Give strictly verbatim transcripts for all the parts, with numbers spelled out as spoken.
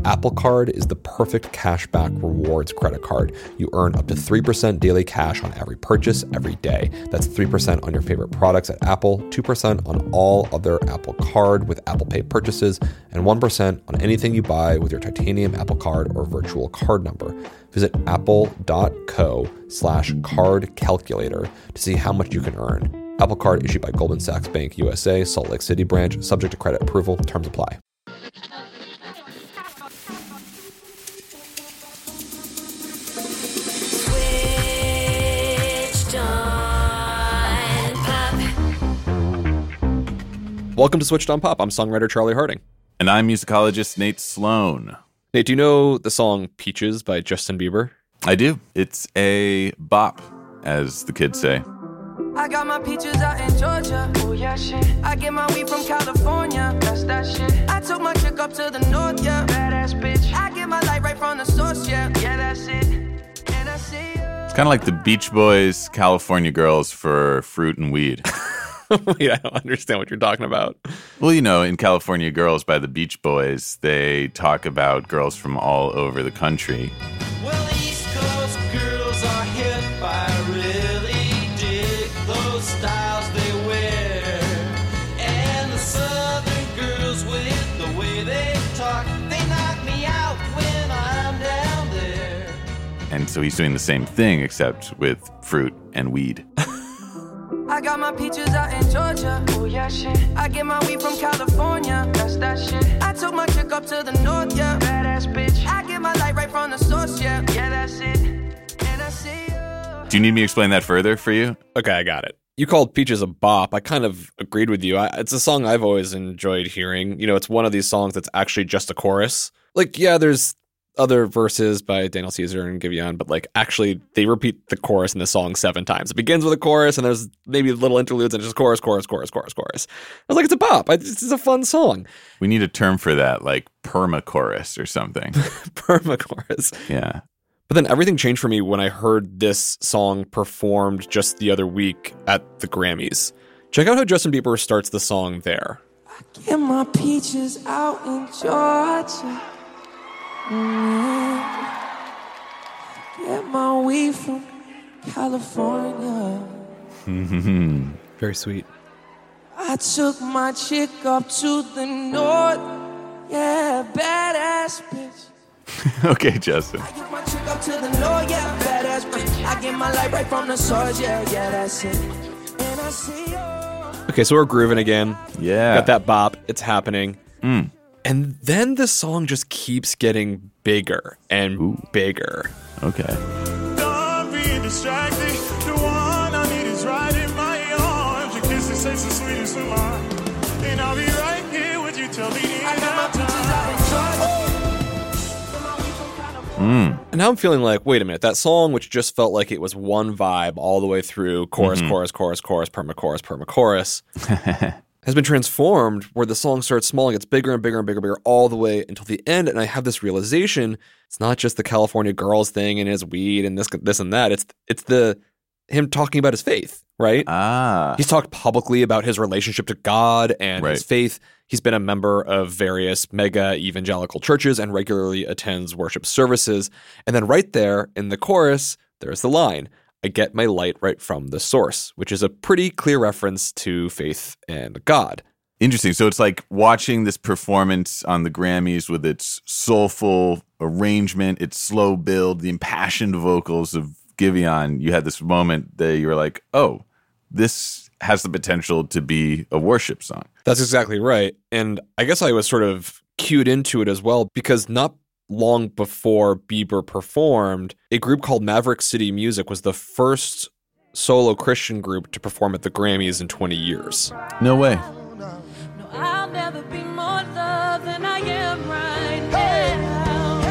Apple Card is the perfect cashback rewards credit card. You earn up to three percent daily cash on every purchase every day. That's three percent on your favorite products at Apple, two percent on all other Apple Card with Apple Pay purchases, and one percent on anything you buy with your titanium Apple Card or virtual card number. Visit apple.co slash card calculator to see how much you can earn. Apple Card issued by Goldman Sachs Bank U S A, Salt Lake City branch, subject to credit approval. Terms apply. Welcome to Switched on Pop. I'm songwriter Charlie Harding. And I'm musicologist Nate Sloan. Nate, do you know the song Peaches by Justin Bieber? I do. It's a bop, as the kids say. I got my peaches out in Georgia. Oh yeah, shit. I get my weed from California. That's that shit. I took my chick up to the north, yeah. Badass bitch. I get my light right from the source, yeah. Yeah, that's it. And I see you. It's kind of like the Beach Boys, California Girls for fruit and weed. Wait, I don't understand what you're talking about. Well, you know, in California Girls by the Beach Boys, they talk about girls from all over the country. Well, the East Coast girls are hip. I really dig those styles they wear. And the Southern girls with the way they talk, they knock me out when I'm down there. And so he's doing the same thing, except with fruit and weed. I got my peaches out in Georgia. Oh yeah, shit. I get my weed from California. That's that shit. I took my chick up to the north, yeah. Badass bitch. I get my light right from the source, yeah. Yeah, that's it. And I see you. Do you need me to explain that further for you? Okay, I got it. You called Peaches a bop. I kind of agreed with you. I, it's a song I've always enjoyed hearing. You know, it's one of these songs that's actually just a chorus. Like, yeah, there's other verses by Daniel Caesar and Giveon, but like actually they repeat the chorus in the song seven times. It begins with a chorus and there's maybe little interludes and just chorus, chorus, chorus, chorus, chorus. I was like, it's a bop. I, this is a fun song. We need a term for that, like perma-chorus or something. Perma-chorus. Yeah. But then everything changed for me when I heard this song performed just the other week at the Grammys. Check out how Justin Bieber starts the song there. I get my peaches out in Georgia. Mm-hmm. Get my weed from California. Very sweet. I took my chick up to the north. Yeah, badass bitch. Okay, Justin. I get my chick up to the north. Yeah, badass bitch. I get my light right from the source. Yeah, yeah, that's it. And I see you. Okay, so we're grooving again. Yeah. Got that bop. It's happening. Mm. And then the song just keeps getting bigger and Ooh. bigger. Okay. Don't be distracted. The one I need is right in my arms. Your kisses taste the sweetest of mine. And I'll be right here with you till the end of time. Mm. And now I'm feeling like, wait a minute, that song, which just felt like it was one vibe all the way through, chorus, mm-hmm. chorus, chorus, chorus, perma-chorus, perma-chorus, has been transformed where the song starts small and gets bigger and bigger and bigger and bigger all the way until the end. And I have this realization, it's not just the California Girls thing and his weed and this this and that. It's it's the him talking about his faith, right? Ah. He's talked publicly about his relationship to God and right. his faith. He's been a member of various mega evangelical churches and regularly attends worship services. And then right there in the chorus, there's the line, I get my light right from the source, which is a pretty clear reference to faith and God. Interesting. So it's like watching this performance on the Grammys with its soulful arrangement, its slow build, the impassioned vocals of Giveon. You had this moment that you were like, oh, this has the potential to be a worship song. That's exactly right. And I guess I was sort of cued into it as well because not long before Bieber performed, a group called Maverick City Music was the first solo Christian group to perform at the Grammys in twenty years. No way. No, I'll never be more loved than I am right now.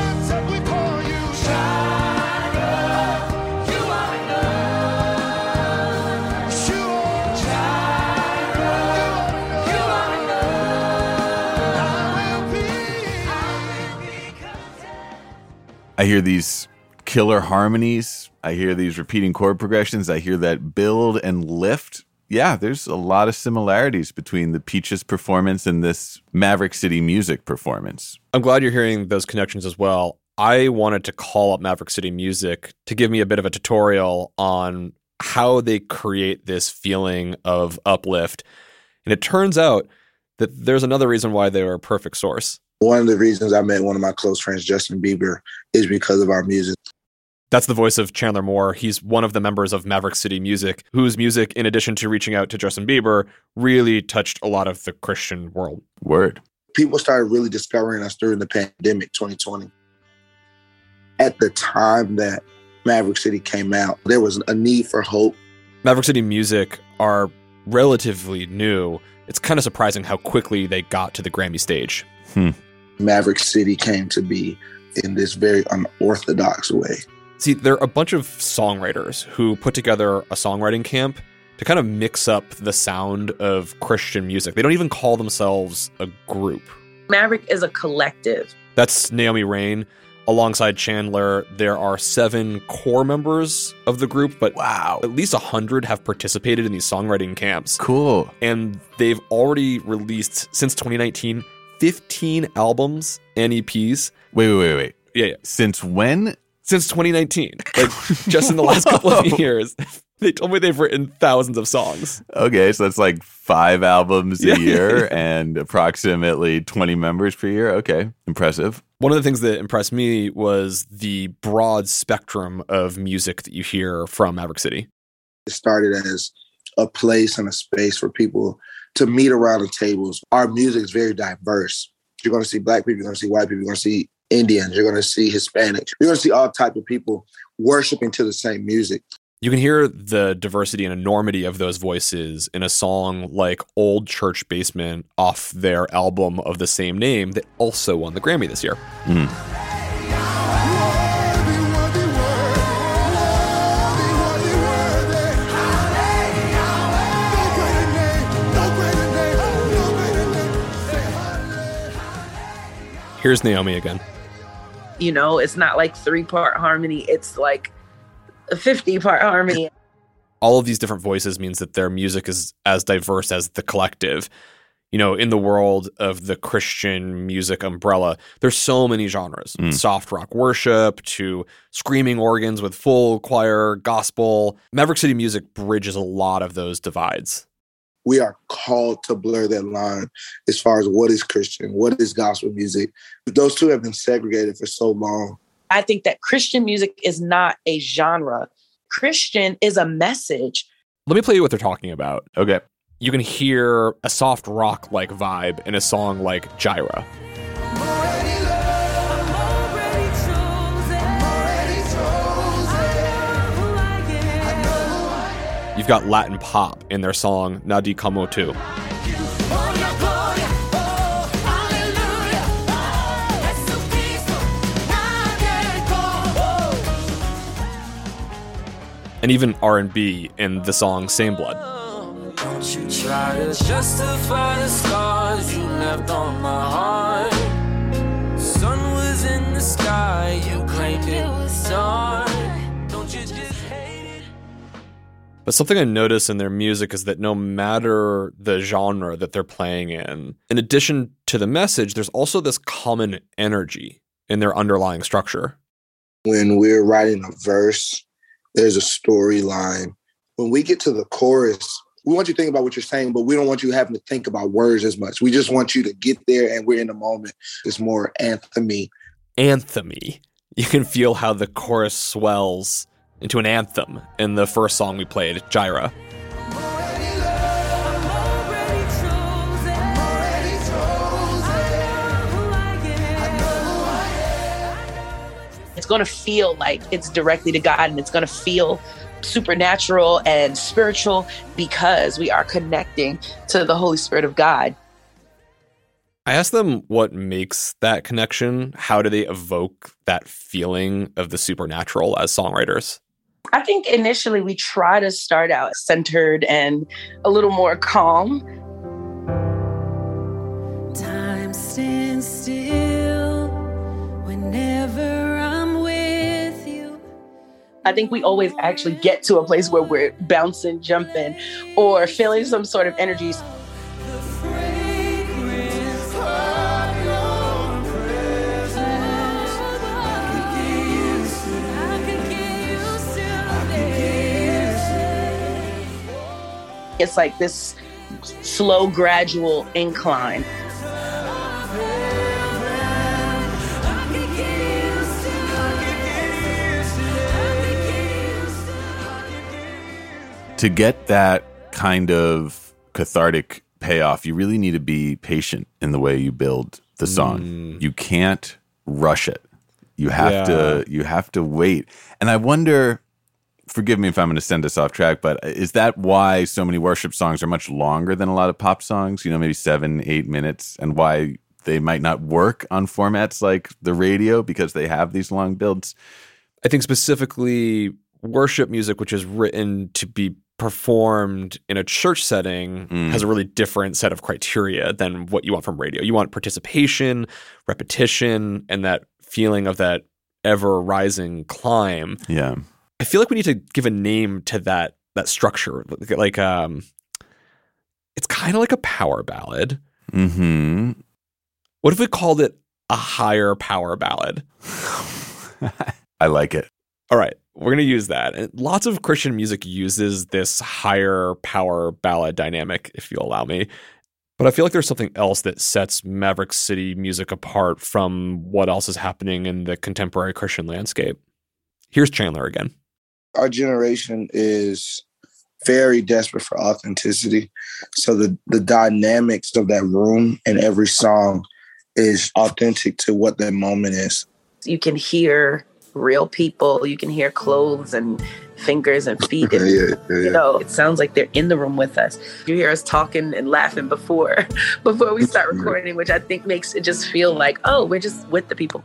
I hear these killer harmonies. I hear these repeating chord progressions. I hear that build and lift yeah, there's a lot of similarities between the Peaches performance and this Maverick City Music performance. I'm glad you're hearing those connections as well. I wanted to call up Maverick City Music to give me a bit of a tutorial on how they create this feeling of uplift. And it turns out that there's another reason why they were a perfect source. One of the reasons I met one of my close friends, Justin Bieber, is because of our music. That's the voice of Chandler Moore. He's one of the members of Maverick City Music, whose music, in addition to reaching out to Justin Bieber, really touched a lot of the Christian world. Word. People started really discovering us during the pandemic, twenty twenty. At the time that Maverick City came out, there was a need for hope. Maverick City Music are relatively new. It's kind of surprising how quickly they got to the Grammy stage. Hmm. Maverick City came to be in this very unorthodox way. See, they're a bunch of songwriters who put together a songwriting camp to kind of mix up the sound of Christian music. They don't even call themselves a group. Maverick is a collective. That's Naomi Raine. Alongside Chandler, there are seven core members of the group, but wow, at least one hundred have participated in these songwriting camps. Cool. And they've already released, since twenty nineteen, fifteen albums and E Ps. Wait, wait, wait, wait. Yeah, yeah. Since when? Since twenty nineteen. Like, just in the last couple of years. They told me they've written thousands of songs. Okay, so that's like five albums a Yeah. year and approximately twenty members per year. Okay, impressive. One of the things that impressed me was the broad spectrum of music that you hear from Maverick City. It started as a place and a space for people to meet around the tables. Our music is very diverse. You're going to see Black people, you're going to see white people, you're going to see Indians, you're going to see Hispanics. You're going to see all types of people worshiping to the same music. You can hear the diversity and enormity of those voices in a song like Old Church Basement off their album of the same name that also won the Grammy this year. Mm. Here's Naomi again. You know, it's not like three-part harmony. It's like a fifty-part harmony. All of these different voices means that their music is as diverse as the collective. You know, in the world of the Christian music umbrella, there's so many genres. Mm. Soft rock worship to screaming organs with full choir, gospel. Maverick City Music bridges a lot of those divides. We are called to blur that line as far as what is Christian, what is gospel music. Those two have been segregated for so long. I think that Christian music is not a genre. Christian is a message. Let me play you what they're talking about. Okay. You can hear a soft rock-like vibe in a song like Gyra. You've got Latin pop in their song Nadie Como Tu. And even R and B in the song Same Blood. Don't you try to justify the scars you left on my heart. Sun was in the sky, you claimed it was dark. Don't you just hate it? But something I notice in their music is that no matter the genre that they're playing in, in addition to the message, there's also this common energy in their underlying structure. When we're writing a verse, there's a storyline. When we get to the chorus, we want you to think about what you're saying, but we don't want you having to think about words as much. We just want you to get there and we're in the moment. It's more anthem-y. Anthem-y. You can feel how the chorus swells into an anthem in the first song we played, Gyra. It's going to feel like it's directly to God, and it's going to feel supernatural and spiritual because we are connecting to the Holy Spirit of God. I asked them what makes that connection. How do they evoke that feeling of the supernatural as songwriters? I think initially we try to start out centered and a little more calm. Time stands still whenever I'm with you. I think we always actually get to a place where we're bouncing, jumping, or feeling some sort of energy. It's like this slow, gradual incline. To get that kind of cathartic payoff, you really need to be patient in the way you build the song. Mm. You can't rush it. You have yeah. to you have to wait. And I wonder, forgive me if I'm going to send us off track, but is that why so many worship songs are much longer than a lot of pop songs? You know, maybe seven, eight minutes, and why they might not work on formats like the radio because they have these long builds? I think specifically worship music, which is written to be performed in a church setting, mm. has a really different set of criteria than what you want from radio. You want participation, repetition, and that feeling of that ever-rising climb. Yeah. I feel like we need to give a name to that that structure. Like, um, it's kind of like a power ballad. Mm-hmm. What if we called it a higher power ballad? I like it. All right, we're going to use that. And lots of Christian music uses this higher power ballad dynamic, if you'll allow me. But I feel like there's something else that sets Maverick City music apart from what else is happening in the contemporary Christian landscape. Here's Chandler again. Our generation is very desperate for authenticity. So the, the dynamics of that room and every song is authentic to what that moment is. You can hear real people. You can hear clothes and fingers and feet. And, yeah, yeah, yeah. You know, it sounds like they're in the room with us. You hear us talking and laughing before before we start recording, which I think makes it just feel like, oh, we're just with the people.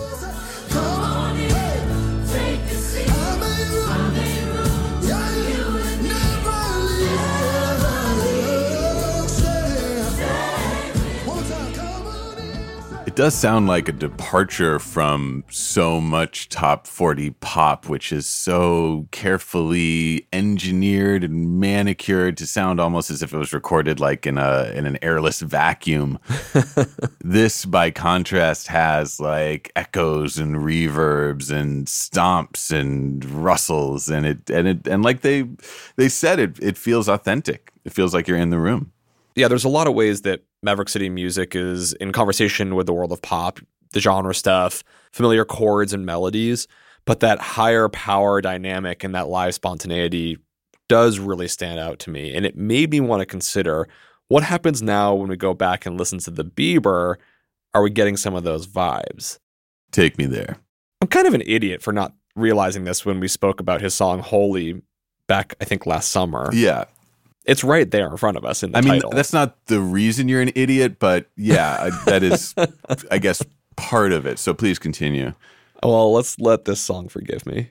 It does sound like a departure from so much top forty pop, which is so carefully engineered and manicured to sound almost as if it was recorded like in a in an airless vacuum. This, by contrast, has like echoes and reverbs and stomps and rustles, and it and it and like they they said, it it feels authentic. It feels like you're in the room. Yeah, there's a lot of ways that Maverick City music is in conversation with the world of pop, the genre stuff, familiar chords and melodies, but that higher power dynamic and that live spontaneity does really stand out to me. And it made me want to consider what happens now when we go back and listen to the Bieber. Are we getting some of those vibes? Take me there. I'm kind of an idiot for not realizing this when we spoke about his song Holy back, I think, last summer. Yeah. It's right there in front of us in the I mean, title. That's not the reason you're an idiot, but yeah, that is, I guess, part of it. So please continue. Well, let's let this song forgive me.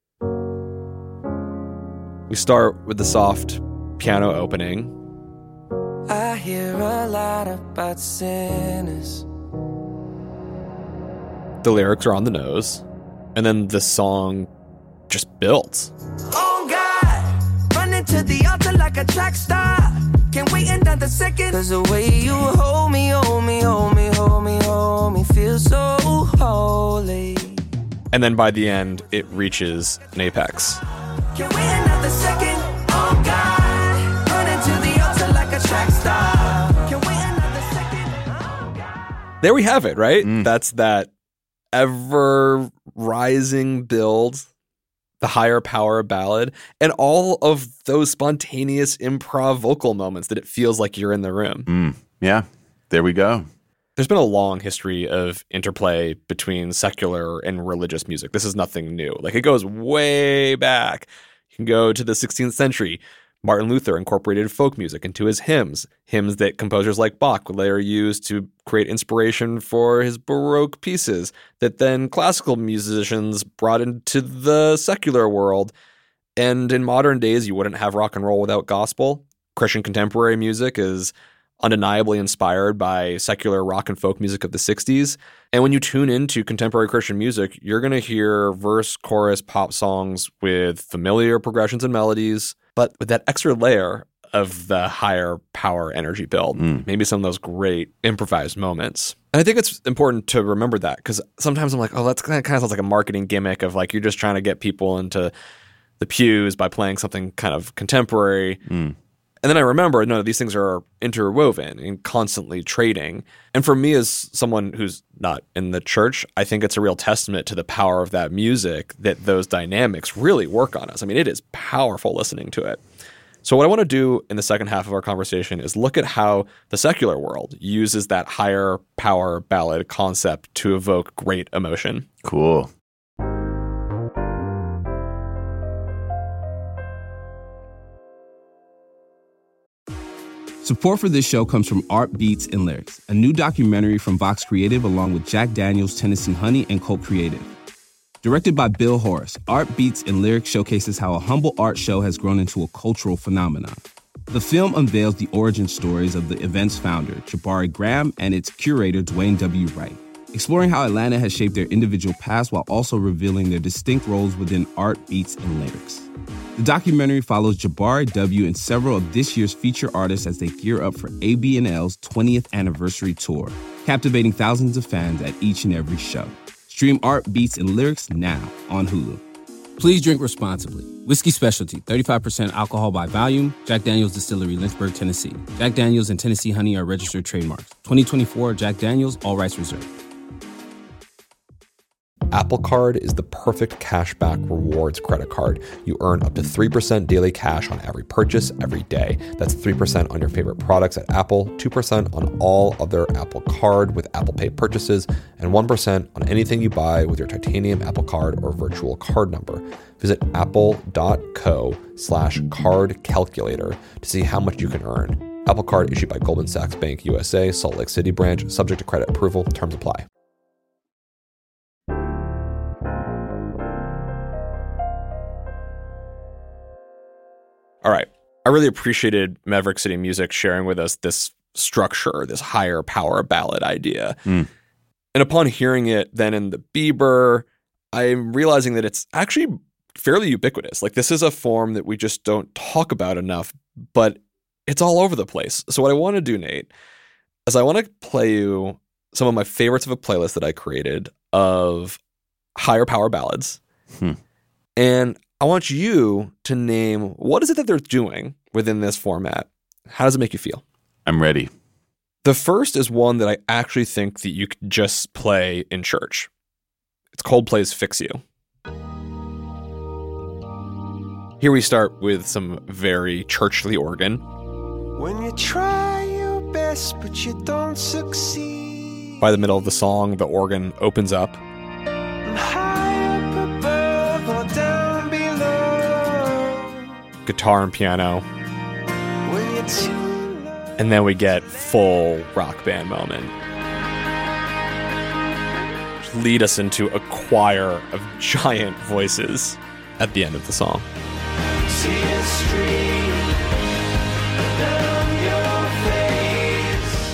We start with the soft piano opening. I hear a lot about sinners. The lyrics are on the nose. And then the song just builds. Oh God, running to the altar like a track star. Can't wait another second. Cause the way you hold me, hold me, hold me, hold me, hold me, feels so holy. And then by the end, it reaches an apex. Can't wait another second. Oh God, running to the altar like a track star. Can't wait another second. Oh God. There we have it, right? Mm. That's that ever rising build, the higher power ballad, and all of those spontaneous improv vocal moments that it feels like you're in the room. Mm. Yeah, there we go. There's been a long history of interplay between secular and religious music. This is nothing new. Like, it goes way back. You can go to the sixteenth century. Martin Luther incorporated folk music into his hymns, hymns that composers like Bach would later use to create inspiration for his Baroque pieces that then classical musicians brought into the secular world. And in modern days, you wouldn't have rock and roll without gospel. Christian contemporary music is undeniably inspired by secular rock and folk music of the sixties. And when you tune into contemporary Christian music, you're going to hear verse, chorus, pop songs with familiar progressions and melodies, but with that extra layer of the higher power energy build. Mm. Maybe some of those great improvised moments. And I think it's important to remember that, because sometimes I'm like, oh, that's kind of, kind of sounds like a marketing gimmick of like you're just trying to get people into the pews by playing something kind of contemporary. Mm. And then I remember, no, these things are interwoven and constantly trading. And for me, as someone who's not in the church, I think it's a real testament to the power of that music that those dynamics really work on us. I mean, it is powerful listening to it. So what I want to do in the second half of our conversation is look at how the secular world uses that higher power ballad concept to evoke great emotion. Cool. Support for this show comes from Art Beats and Lyrics, a new documentary from Vox Creative along with Jack Daniels, Tennessee Honey, and Cult Creative. Directed by Bill Horace, Art Beats and Lyrics showcases how a humble art show has grown into a cultural phenomenon. The film unveils the origin stories of the event's founder, Jabari Graham, and its curator, Dwayne W. Wright, exploring how Atlanta has shaped their individual paths while also revealing their distinct roles within Art Beats and Lyrics. The documentary follows Jabari W. and several of this year's feature artists as they gear up for A B and L's twentieth anniversary tour, captivating thousands of fans at each and every show. Stream Art Beats and Lyrics now on Hulu. Please drink responsibly. Whiskey Specialty, thirty-five percent alcohol by volume. Jack Daniels Distillery, Lynchburg, Tennessee. Jack Daniels and Tennessee Honey are registered trademarks. twenty twenty-four Jack Daniels, all rights reserved. Apple Card is the perfect cashback rewards credit card. You earn up to three percent daily cash on every purchase every day. That's three percent on your favorite products at Apple, two percent on all other Apple Card with Apple Pay purchases, and one percent on anything you buy with your titanium Apple Card or virtual card number. Visit apple.co slash card calculator to see how much you can earn. Apple Card issued by Goldman Sachs Bank U S A, Salt Lake City branch, subject to credit approval. Terms apply. All right. I really appreciated Maverick City Music sharing with us this structure, this higher power ballad idea. Mm. And upon hearing it then in the Bieber, I'm realizing that it's actually fairly ubiquitous. Like, this is a form that we just don't talk about enough, but it's all over the place. So what I want to do, Nate, is I want to play you some of my favorites of a playlist that I created of higher power ballads. Hmm. And I want you to name, what is it that they're doing within this format? How does it make you feel? I'm ready. The first is one that I actually think that you could just play in church. It's Coldplay's Fix You. Here we start with some very churchly organ. When you try your best but you don't succeed. By the middle of the song, the organ opens up. High up above or down below. Guitar and piano. When you're too and then we get full rock band moment. Lead us into a choir of giant voices at the end of the song. Tears stream down your face.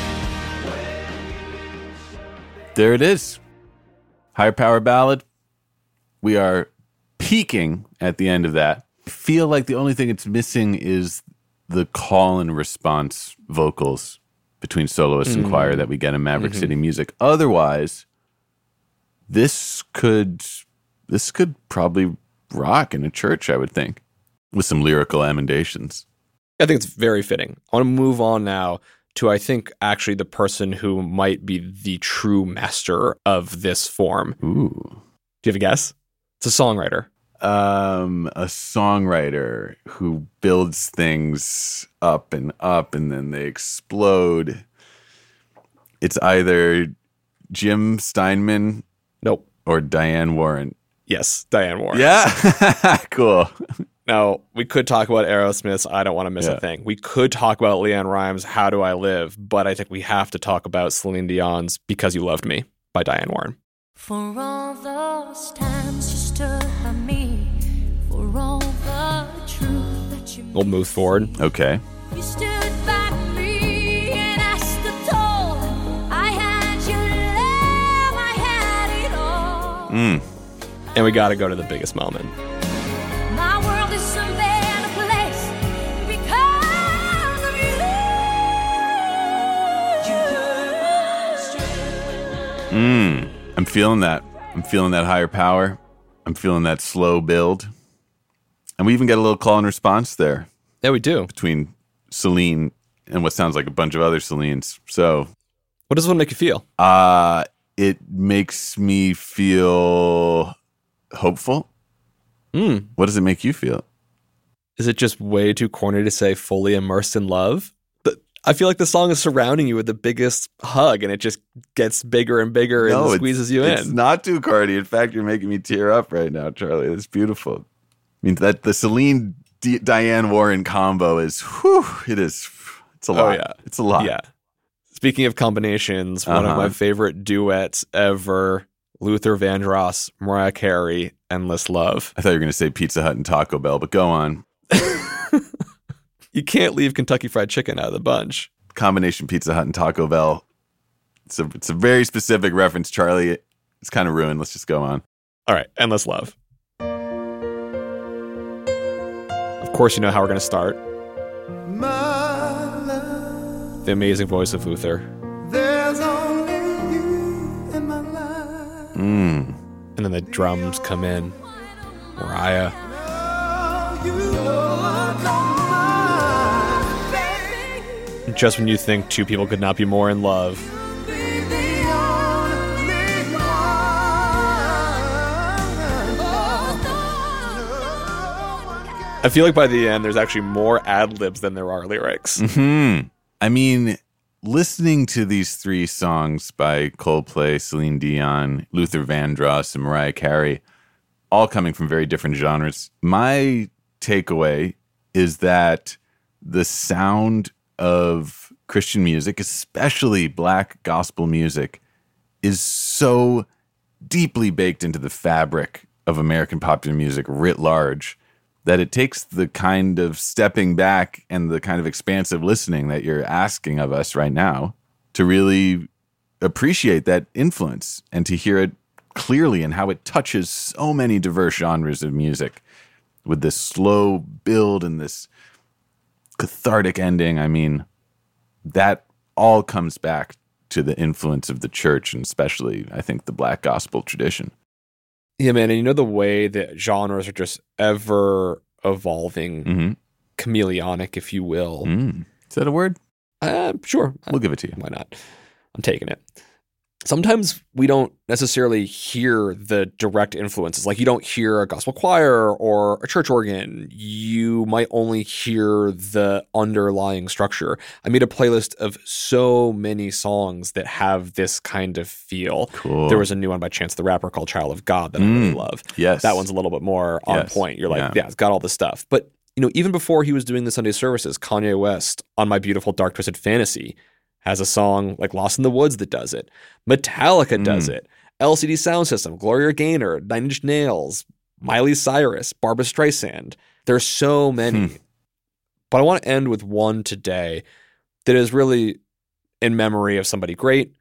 There it is. Higher power ballad. We are peaking at the end of that. I feel like the only thing it's missing is the call and response vocals between soloist mm. and choir that we get in Maverick mm-hmm. City Music. Otherwise, this could this could probably rock in a church, I would think, with some lyrical emendations. I think it's very fitting. I want to move on now to, I think, actually the person who might be the true master of this form. Ooh. Do you have a guess? It's a songwriter. Um, a songwriter who builds things up and up and then they explode. It's either Jim Steinman, nope, or Diane Warren. Yes, Diane Warren. Yeah, cool. Now, we could talk about Aerosmith's I Don't Want to Miss yeah. a Thing. We could talk about Leanne Rimes' How Do I Live? But I think we have to talk about Celine Dion's Because You Loved Me by Diane Warren. For all those times you stood by me, for all the truth that you We'll move forward. Okay. You stood by me and Mm. And we got to go to the biggest moment. My world is some better place because of you. Mm. I'm feeling that. I'm feeling that higher power. I'm feeling that slow build. And we even get a little call and response there. Yeah, we do. Between Celine and what sounds like a bunch of other Celines. So, what does one make you feel? Uh, it makes me feel hopeful. Mm. What does it make you feel? Is it just way too corny to say fully immersed in love? But I feel like the song is surrounding you with the biggest hug, and it just gets bigger and bigger No, and it's- squeezes you It's in. not too corny. In fact, you're making me tear up right now, Charlie. It's beautiful. I mean, that the Celine D- Diane Warren combo is, whew, it is, it's a lot. Oh, yeah. It's a lot. Yeah. Speaking of combinations, one of Uh-huh. my favorite duets ever, Luther Vandross, Mariah Carey, Endless Love. I thought you were going to say Pizza Hut and Taco Bell, but go on. You can't leave Kentucky Fried Chicken out of the bunch. Combination Pizza Hut and Taco Bell. It's a, it's a very specific reference, Charlie. It's kind of ruined. Let's just go on. All right, Endless Love. Of course, you know how we're going to start. The amazing voice of Luther. There's only you in my life. Mm. And then the drums come in. Mariah. Just when you think two people could not be more in love, I feel like by the end, there's actually more ad-libs than there are lyrics. Hmm. I mean, listening to these three songs by Coldplay, Celine Dion, Luther Vandross, and Mariah Carey, all coming from very different genres, my takeaway is that the sound of Christian music, especially black gospel music, is so deeply baked into the fabric of American popular music writ large that it takes the kind of stepping back and the kind of expansive listening that you're asking of us right now to really appreciate that influence and to hear it clearly and how it touches so many diverse genres of music with this slow build and this cathartic ending. I mean, that all comes back to the influence of the church and especially, I think, the black gospel tradition. Yeah, man, and you know the way that genres are just ever evolving, Mm-hmm. chameleonic, if you will. Mm. Is that a word? Uh, sure. We'll give it to you. Why not? I'm taking it. Sometimes we don't necessarily hear the direct influences. Like you don't hear a gospel choir or a church organ. You might only hear the underlying structure. I made a playlist of so many songs that have this kind of feel. Cool. There was a new one by Chance the Rapper called Child of God that I really Mm. love. Yes. That one's a little bit more on Yes. point. You're like, Yeah. yeah, it's got all this stuff. But you know, even before he was doing the Sunday services, Kanye West on My Beautiful Dark Twisted Fantasy has a song like Lost in the Woods that does it. Metallica does Mm. it. L C D Sound System, Gloria Gaynor, Nine Inch Nails, Miley Cyrus, Barbra Streisand. There's so many. Hmm. But I want to end with one today that is really in memory of somebody great.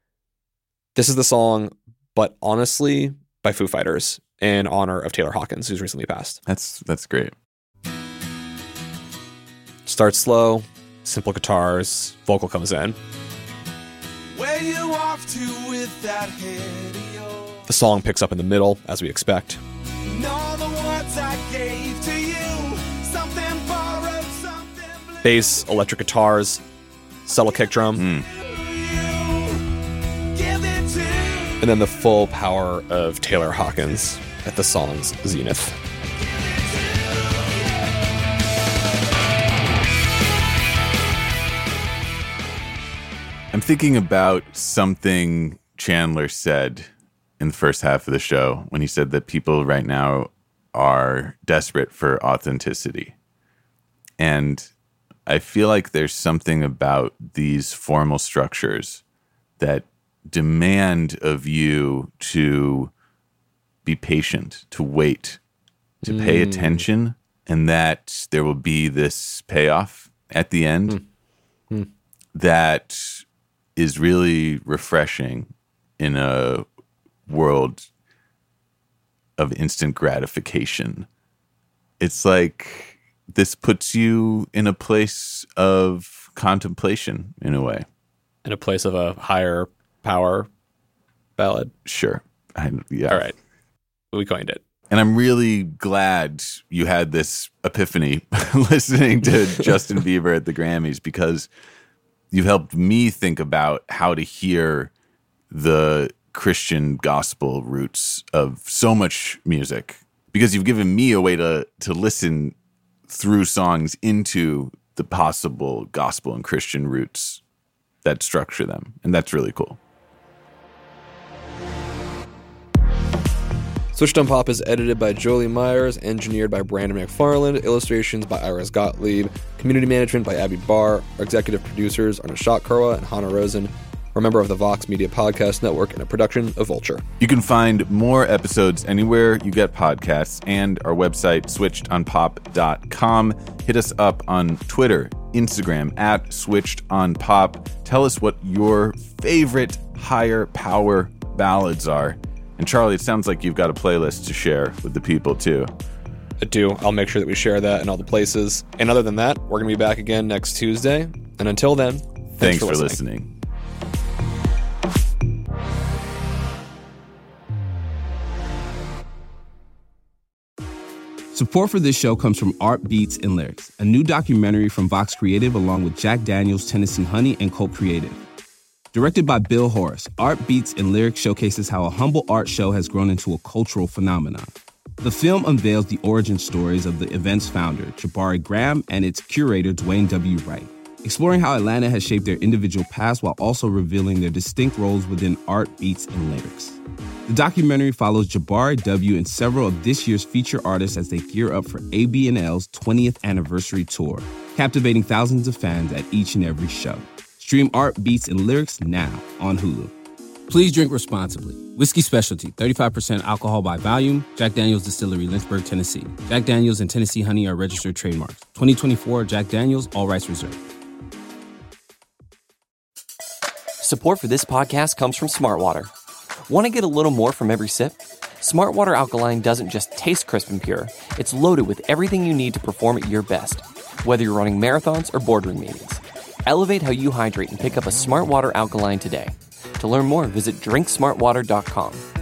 This is the song, But Honestly, by Foo Fighters in honor of Taylor Hawkins, who's recently passed. That's that's great. Starts slow, simple guitars, vocal comes in. Where you off to with that head of yours? The song picks up in the middle, as we expect. And all the words I gave to you, something borrowed, something blue. Bass, electric guitars, subtle kick drum, Mm. Give it to and then the full power of Taylor Hawkins at the song's zenith. I'm thinking about something Chandler said in the first half of the show when he said that people right now are desperate for authenticity. And I feel like there's something about these formal structures that demand of you to be patient, to wait, to pay Mm. attention, and that there will be this payoff at the end Mm. Mm. that is really refreshing in a world of instant gratification. It's like this puts you in a place of contemplation in a way. In a place of a higher power ballad? Sure. I, yeah. All right. We coined it. And I'm really glad you had this epiphany listening to Justin Bieber at the Grammys, because you've helped me think about how to hear the Christian gospel roots of so much music, because you've given me a way to to listen through songs into the possible gospel and Christian roots that structure them. And that's really cool. Switched on Pop is edited by Jolie Myers, engineered by Brandon McFarland, illustrations by Iris Gottlieb, community management by Abby Barr. Our executive producers are Nishat Kurwa and Hannah Rosen. We're a member of the Vox Media Podcast Network and a production of Vulture. You can find more episodes anywhere you get podcasts and our website, switched on pop dot com. Hit us up on Twitter, Instagram, at switched on pop. Tell us what your favorite higher power ballads are. And Charlie, it sounds like you've got a playlist to share with the people too. I do. I'll make sure that we share that in all the places. And other than that, we're going to be back again next Tuesday. And until then, thanks, thanks for, for listening. listening. Support for this show comes from Art Beats and Lyrics, a new documentary from Vox Creative along with Jack Daniels, Tennessee Honey, and Colt Creative. Directed by Bill Horace, Art Beats and Lyrics showcases how a humble art show has grown into a cultural phenomenon. The film unveils the origin stories of the event's founder, Jabari Graham, and its curator, Dwayne W. Wright, exploring how Atlanta has shaped their individual paths while also revealing their distinct roles within Art Beats and Lyrics. The documentary follows Jabari W. and several of this year's feature artists as they gear up for A B N L's twentieth anniversary tour, captivating thousands of fans at each and every show. Stream Art Beats and Lyrics now on Hulu. Please drink responsibly. Whiskey Specialty, thirty-five percent alcohol by volume. Jack Daniels Distillery, Lynchburg, Tennessee. Jack Daniels and Tennessee Honey are registered trademarks. twenty twenty-four Jack Daniels, all rights reserved. Support for this podcast comes from Smartwater. Want to get a little more from every sip? Smartwater Alkaline doesn't just taste crisp and pure. It's loaded with everything you need to perform at your best, whether you're running marathons or boardroom meetings. Elevate how you hydrate and pick up a Smartwater Alkaline today. To learn more, visit drink smart water dot com.